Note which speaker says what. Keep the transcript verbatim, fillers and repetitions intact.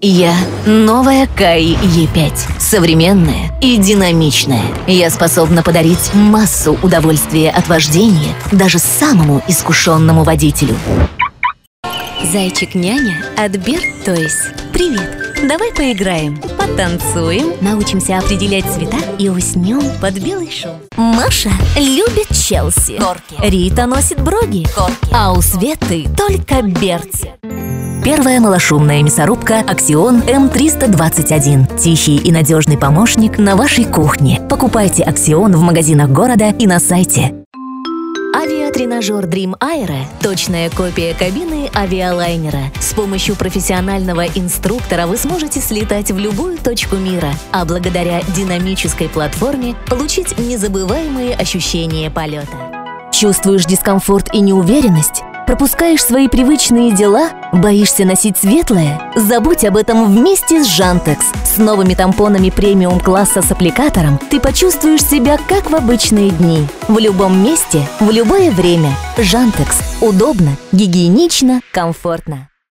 Speaker 1: Я новая Каи и пять. Современная и динамичная. Я способна подарить массу удовольствия от вождения даже самому искушенному водителю.
Speaker 2: Зайчик-няня от Bird Toys. Привет! Давай поиграем, потанцуем, научимся определять цвета и уснем под белый шум. Маша любит Челси. Корки. Рита носит броги. Корки. А у Светы только берцы.
Speaker 1: Первая малошумная мясорубка Аксион эм триста двадцать один. Тихий и надежный помощник на вашей кухне. Покупайте Аксион в магазинах города и на сайте. Авиатренажер Dream Aero – точная копия кабины авиалайнера. С помощью профессионального инструктора вы сможете слетать в любую точку мира, а благодаря динамической платформе получить незабываемые ощущения полета. Чувствуешь дискомфорт и неуверенность? Пропускаешь свои привычные дела? Боишься носить светлое? Забудь об этом вместе с Жантекс. С новыми тампонами премиум-класса с аппликатором ты почувствуешь себя как в обычные дни. В любом месте, в любое время. Жантекс. Удобно, гигиенично, комфортно.